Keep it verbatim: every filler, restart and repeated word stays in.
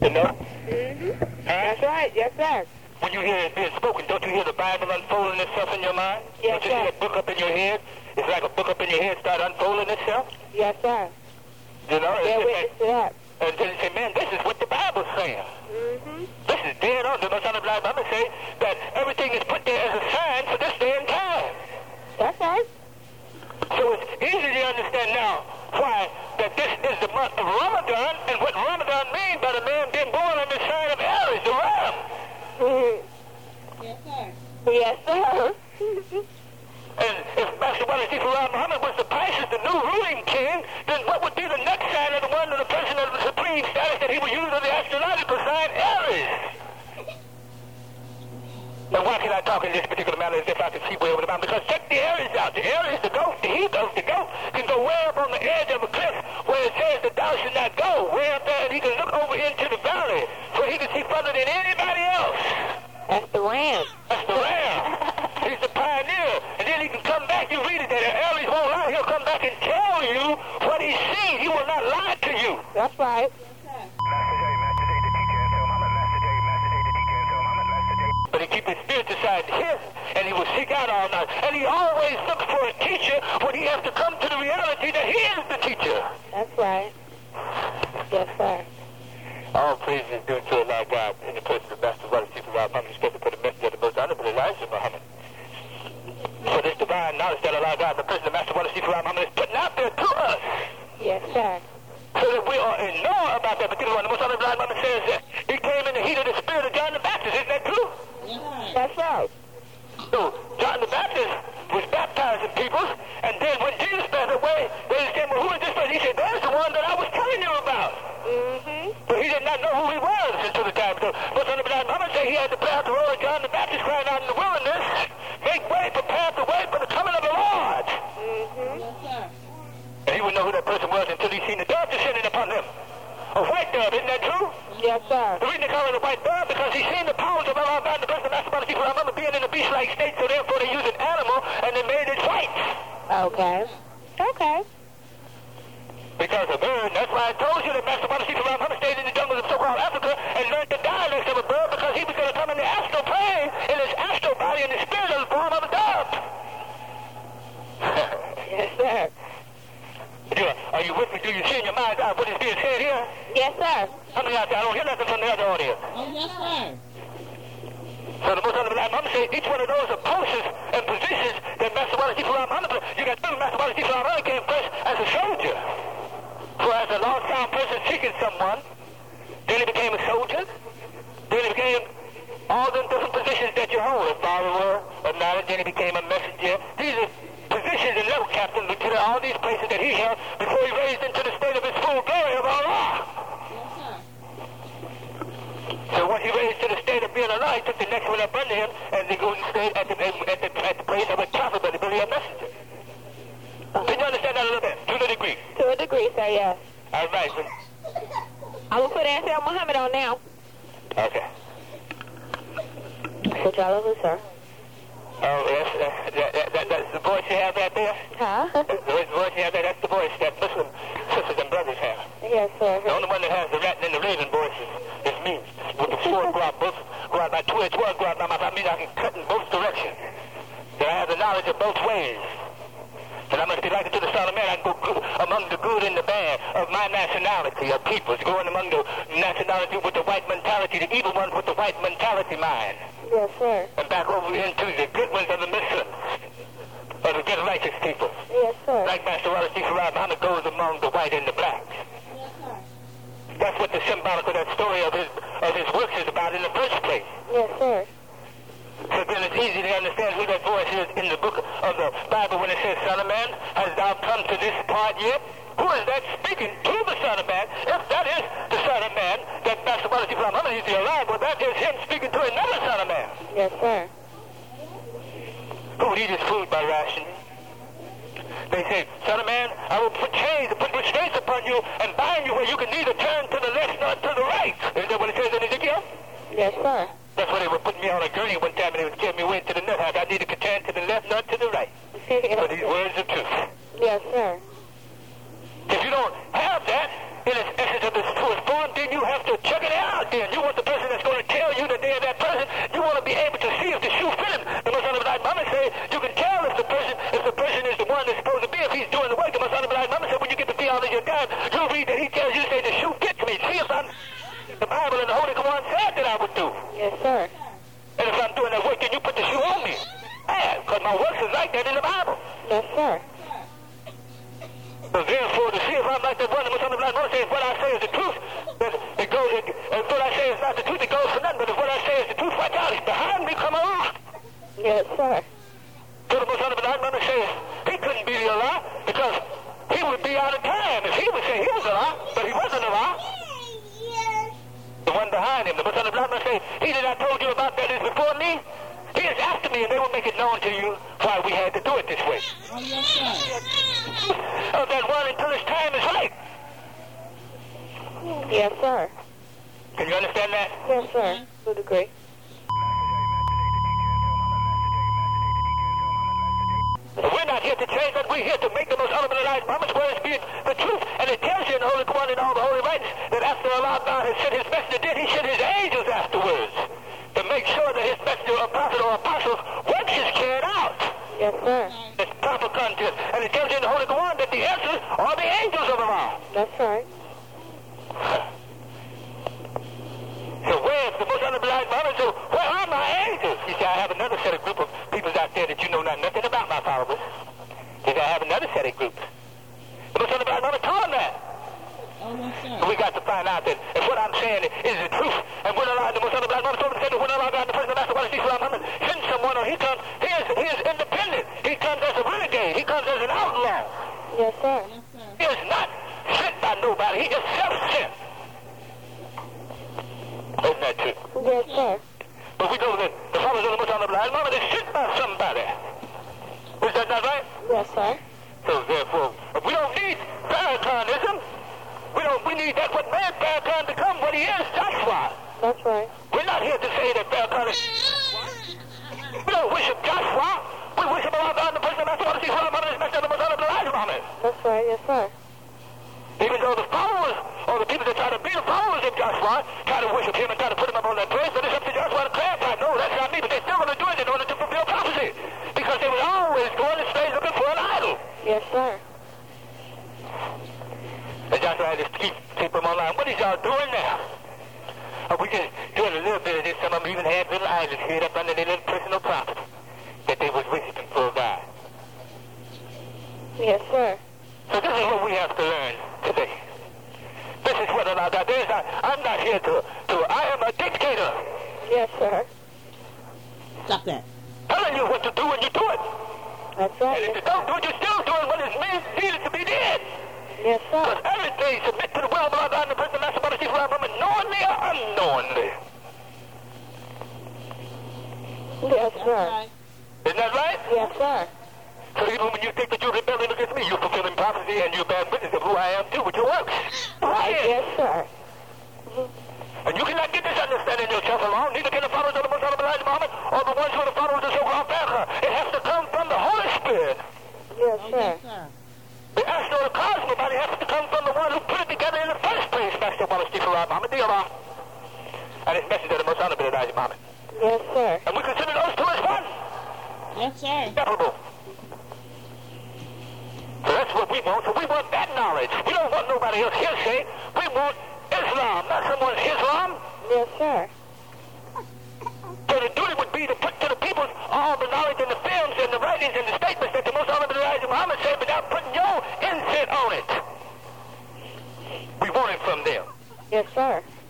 You know? Mm-hmm. Huh? That's right. Yes, sir. When you hear it being spoken, don't you hear the Bible unfolding itself in your mind? Yes, don't you sir. hear a book up in your head? It's like a book up in your head start unfolding itself. Yes, sir. You know? Bear and, witness to that. and then you say, man, this is what the Bible's saying. Mm-hmm. This is dead on. The Most Honorable Bible say that everything is put there as a sign for this day and time. That's right. So it's easy to understand now why that this is the month of Ramadan, and what Ramadan means by the man being born on the sign of Aries, the ram. Mm-hmm. Yes, sir. Yes, sir. And if Master Wallace Farah Muhammad was the Pisces, the new ruling king, then what would be the next sign of the one of the person of the supreme status that he would use of the astrological sign Aries? Now, why can I talk in this particular manner as if I can see way over the mountain? Because check the Aries out. The Aries, the goat, the he-goat, the goat can go way up on the edge of a cliff where it says that thou should not go. Way up there, and he can look over into the valley where he can see further than anybody else. That's the ram. That's the ram. He's the pioneer. And then he can come back. You read it that Aries won't lie. He'll come back and tell you what he's seen. He will not lie to you. That's right. But he keep his spiritual side his, and he will seek out all night. And he always looks for a teacher when he has to come to the reality that he is the teacher. That's right. Yes, sir. All praise is due to Allah God in the person of Master Wallace Farah Muhammad, especially for the message of the Most Honorable Elijah Muhammad. For this divine knowledge that Allah God, the person of Master Wallace Farah Muhammad, is putting out there to us. Yes, sir. So that we are in know about that particular one. The Most Honorable Elijah Muhammad says that he came in the heat of the spirit of John the Baptist. Isn't that true? That's right. So John the Baptist was baptizing people, and then when Jesus passed away, they said, well, who is this person? He said, there's the one that I was telling you about. Mm-hmm. But he did not know who he was until the time. So Most Honorable Elijah Muhammad said he had to play out the role of John the Baptist crying out in the wilderness, make way, prepare the way for the coming of the Lord. Mm-hmm. Yes, sir. And he would know who that person was until he seen the dove descending upon him. A white dove, isn't that true? Yes, sir. The reason they call it a white dove because he's seen the powers of Allah God, the person of Master Wallace Farah Muhammad being in a beast-like state, so therefore they use an animal and they made it white. Okay. Okay. Because a bird, that's why I told you that Master Wallace Farah Muhammad stayed in the jungles of so-called Africa and learned the dialects of a bird because he was going to come in the astral plane, in his astral body, in the spirit of the form of a dove. Yes, sir. Are you with me? Do you see in your mind's eye what is being said here? Yes, sir. How many out there? I don't hear nothing from the other audience. Oh, yes, sir. So the Most Honorable Elijah Muhammad said each one of those are posts and positions that Master Wallace Farah Muhammad. You got to know Master Wallace Farah Muhammad came first as a soldier. So as a lost found person seeking someone, then he became a soldier, then he became all the different positions that you hold, a follower, a knowledge, then he became a messenger. These are positions and level captain, lieutenant, all these places that he held before he raised into the state of his full glory of Allah. Yes, sir. So once he raised to the state of being Allah, he took the next one up under him and the golden state at the, at the, at the place of a prophet, but really a messenger. Can you understand that a little bit? To the degree. To a degree, sir, yes. All right. I'm going to put Ansel Muhammad on now. Okay. Put y'all over, sir. Oh, yes, uh, that, that, that, that's the voice you have right there? Huh? The voice you have there, that's the voice that Muslim sisters and brothers have. Yes, sir. The only one that has the rat and the raven voices is me. With the sword go out both, go out my two edged sword go out my mouth. That means I can cut in both directions. That I have the knowledge of both ways. That I must be likened to the Son of Man. I can go good, among the good and the bad of my nationality, of peoples, going among the nationality with the white mentality, the evil ones with the white mentality mind. Yes, sir. And back over into the good ones of the Muslims, of the good righteous people. Yes, sir. Like Master Wallace Farah Muhammad goes among the white and the black. Yes, sir. That's what the symbolic of that story of his of his works is about in the first place. Yes, sir. So then it's easy to understand who that voice is in the book of the Bible when it says, Son of Man, hast thou come to this part yet? Who is that speaking to the Son of Man? If that is the Son of Man, that Master Wallace Farah Muhammad is the alive, well, that is him speaking to another Son of Man. Yes, sir. Who would eat his food by ration? They say, Son of Man, I will put chains and put restraints upon you and bind you where you can neither turn to the left nor to the right. Is that what it says in Ezekiel? Yes, sir. That's why they were putting me on a gurney one time and they would carry me way to the nut house. I neither could turn to the left nor to the right. For these words of truth. Yes, sir. If you don't have that in its essence of its truest form, then you have to to check it out then. You want the person that's going to tell you that they're that person. You want to be able to see if the shoe fit him. The Most Honorable Muhammad said you can tell if the person if the person is the one that's supposed to be, if he's doing the work. The Most Honorable Muhammad said when you get the theology of God, you'll read that he tells you, say, the shoe fits me. See if I'm the Bible and the Holy Quran said that I would do. Yes, sir. And if I'm doing that work, then you put the shoe on me. Yeah, because my works is like that in the Bible. Yes, sir. So therefore, to see if I'm like that one, the Most Honorable Muhammad says, if what I say is the truth, then it goes, it, if what I say is not the truth, it goes for nothing. But if what I say is the truth, watch out, he's behind me, come on. Yes, sir. So the Most Honorable Muhammad says, he couldn't be a lie, because he would be out of time if he would say he was a lie, but he wasn't a lie. The one behind him, the Most Honorable Muhammad says, he that I told you about that is before me, he is after me, and they will make it known to you why we had to do it this way. Oh, yes, sir. Of that one until his time is right. Yes, sir. Can you understand that? Yes, sir. Would agree. We're not here to change that. We're here to make the Most Honorable Elijah Muhammad's words be the truth. And it tells you in the Holy Quran and all the Holy Writings that after Allah God has sent his messenger, then he sent his angels afterwards to make sure that his messenger or prophet or apostle works is carried out. Yes, sir. It's proper content. And it tells you in the Holy Quran that the answers are the angels of Allah. That's right. So where's the Most Honorable Elijah Muhammad? So where are my angels? He said, I have another set of group of people out there that you know not nothing about, my followers. He said, I have another set of groups. The Most Honorable Elijah Muhammad told him that. Oh, yes, sir. So we got to find out that if what I'm saying is the truth, and when Allah, the Most Honorable Elijah Muhammad told him that when Allah got the person, that's what Master Muhammad sends someone, or he comes, he is, he is independent. He comes as a renegade. He comes as an outlaw. Yes, sir. Yes, sir. He is not sent by nobody. He is self-sent. Isn't that true? Yes, sir. But we know that the followers of the Most Honorable Elijah Muhammad is sent by somebody. Is that not right? Yes, sir. So therefore, we don't need Farrakhanism. We don't. We need that what made Farrakhan become what he is, Joshua. That's right. We're not here to say that Farrakhan is. We don't worship Joshua. We worship Allah God, the person of Master Muhammad, Muhammad is Master of the Most Honorable Elijah Muhammad. That's right. Yes, sir. Even though the followers, or the people that try to be the followers of Joshua, try to worship him and try to put him up on that place, but it's up to Joshua to clarify. No, that's not me, but they're still going to do it in order to fulfill prophecy. Because they were always going to stay looking for an idol. Yes, sir. And Joshua had to keep, keep them online. What is y'all doing now? Oh, we just doing a little bit of this. Some of them even had little idols hid up under their little personal property that they was worshiping for God. Yes, sir. So this is what we have to learn today. This is what Allah got. There's not, I'm not here to, to, I am a dictator. Yes, sir. Stop that. Telling you what to do when you do it. That's right. And if you Yes, don't sir. do it, you're still doing what is needed to be did. Yes, Because sir. everything submit to the will of Allah and the person that's about to see from him, knowingly or unknowingly. Yes, That's sir. right. Isn't that right? Yes, sir. So even when you think that you're rebelling against me, you're fulfilling prophecy and you're bearing witness of who I am too with your works. Right. Yes, sir. And you cannot get this understanding yourself alone. Neither can the followers of the Most Honorable Elijah Muhammad or the ones who are the followers of so-called Farrakhan. It has to come from the Holy Spirit. Yes, Oh, sir. yes, sir. The astro or the cosmos body has to come from the one who put it together in the first place, Master Wallace D. Farad Muhammad, the Allah, and his messenger, the Most Honorable Elijah Muhammad. Yes, sir. And we consider those two as one. Yes, sir. Inseparable. So that's what we want. So we want that knowledge. We don't want nobody else hearsay. We want Islam, not someone's Islam. Yes, sir. So the duty would be to put to the people all the knowledge and the films and the writings and the statements that the Most Honorable Elijah Muhammad said without putting your incense on it. We want it from them. Yes, sir.